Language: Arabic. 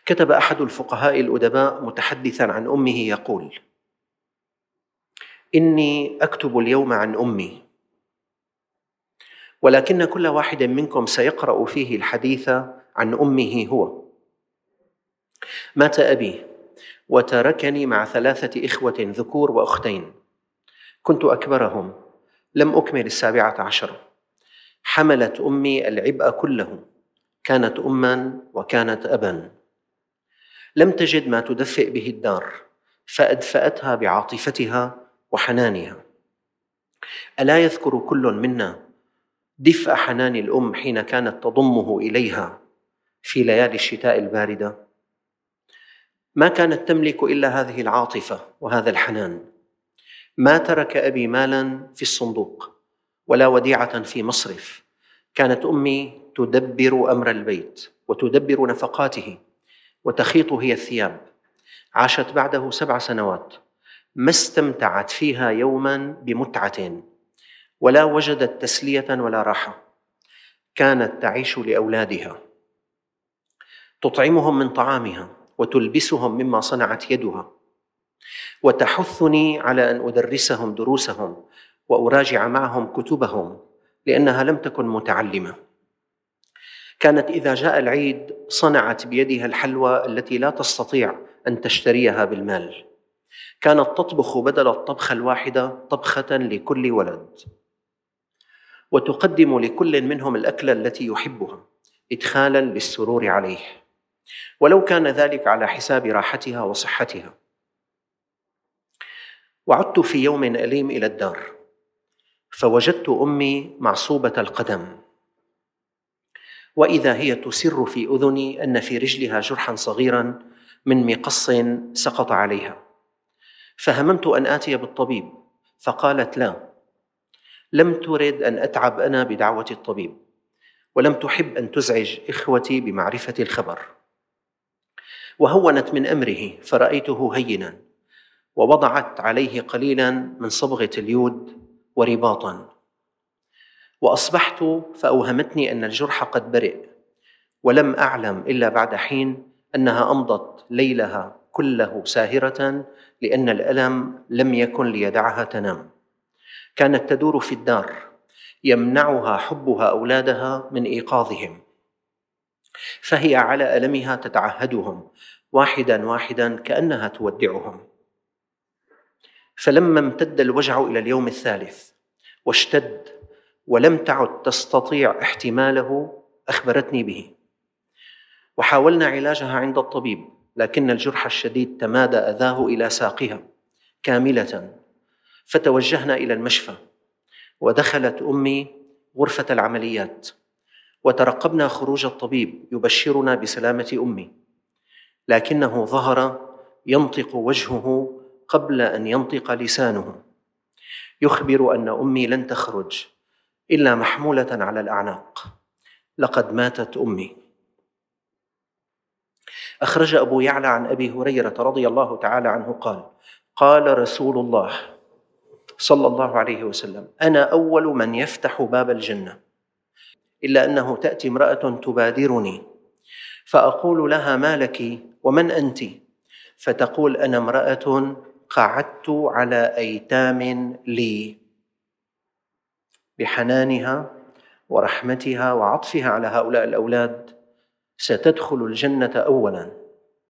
كتب أحد الفقهاء الأدباء متحدثاً عن أمه يقول: إني أكتب اليوم عن أمي، ولكن كل واحد منكم سيقرأ فيه الحديث عن أمه هو. مات أبي وتركني مع 3 إخوة ذكور وأختين، كنت أكبرهم، لم أكمل 17. حملت أمي العبء كله، كانت أماً وكانت أباً. لم تجد ما تدفئ به الدار فأدفأتها بعاطفتها وحنانها. ألا يذكر كل منا دفء حنان الأم حين كانت تضمه إليها في ليالي الشتاء الباردة؟ ما كانت تملك إلا هذه العاطفة وهذا الحنان. ما ترك أبي مالاً في الصندوق ولا وديعة في مصرف. كانت أمي تدبر أمر البيت وتدبر نفقاته وتخيط هي الثياب. عاشت بعده 7 سنوات ما استمتعت فيها يوماً بمتعة ولا وجدت تسلية ولا راحة. كانت تعيش لأولادها، تطعمهم من طعامها وتلبسهم مما صنعت يدها، وتحثني على أن أدرسهم دروسهم وأراجع معهم كتبهم لأنها لم تكن متعلمة. كانت إذا جاء العيد صنعت بيدها الحلوى التي لا تستطيع أن تشتريها بالمال. كانت تطبخ بدل الطبخة الواحدة طبخة لكل ولد، وتقدم لكل منهم الأكلة التي يحبها إدخالاً للسرور عليه، ولو كان ذلك على حساب راحتها وصحتها. وعدت في يوم أليم إلى الدار فوجدت أمي معصوبة القدم، وإذا هي تسر في أذني أن في رجلها جرحاً صغيراً من مقص سقط عليها. فهممت أن آتي بالطبيب، فقالت لا، لم ترد أن أتعب أنا بدعوة الطبيب، ولم تحب أن تزعج إخوتي بمعرفة الخبر. وهونت من أمره فرأيته هيناً، ووضعت عليه قليلاً من صبغة اليود ورباطاً. وأصبحت فأوهمتني أن الجرح قد برئ، ولم أعلم إلا بعد حين أنها أمضت ليلها كله ساهرة لأن الألم لم يكن ليدعها تنام. كانت تدور في الدار يمنعها حبها أولادها من إيقاظهم، فهي على ألمها تتعهدهم واحداً واحداً كأنها تودعهم. فلما امتد الوجع إلى اليوم الثالث واشتد ولم تعد تستطيع احتماله أخبرتني به، وحاولنا علاجها عند الطبيب، لكن الجرح الشديد تمادى أذاه إلى ساقها كاملة. فتوجهنا إلى المشفى، ودخلت أمي غرفة العمليات، وترقبنا خروج الطبيب يبشرنا بسلامة أمي، لكنه ظهر ينطق وجهه قبل أن ينطق لسانه، يخبر أن أمي لن تخرج إلا محمولة على الأعناق. لقد ماتت أمي. أخرج أبو يعلى عن أبي هريرة رضي الله تعالى عنه قال: قال رسول الله صلى الله عليه وسلم: أنا أول من يفتح باب الجنة، إلا أنه تأتي امرأة تبادرني فأقول لها: ما لك ومن أنت؟ فتقول: أنا امرأة قعدت على أيتام لي. بحنانها ورحمتها وعطفها على هؤلاء الأولاد ستدخل الجنة أولاً،